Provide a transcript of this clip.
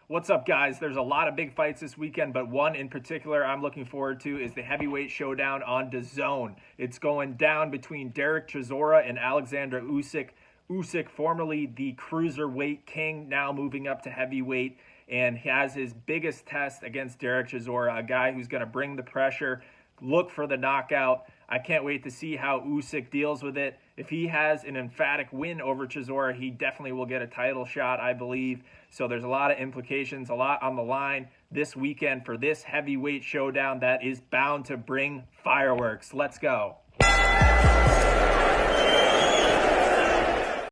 What's up, guys? There's a lot of big fights this weekend, but one in particular I'm looking forward to is the heavyweight showdown on DAZN. It's going down between Derek Chisora and Alexander Usyk. Usyk, formerly the cruiserweight king, now moving up to heavyweight, and has his biggest test against Derek Chisora, a guy who's going to bring the pressure, look for the knockout. I can't wait to see how Usyk deals with it. If he has an emphatic win over Chisora, he definitely will get a title shot, I believe. So there's a lot of implications, a lot on the line this weekend for this heavyweight showdown that is bound to bring fireworks. Let's go.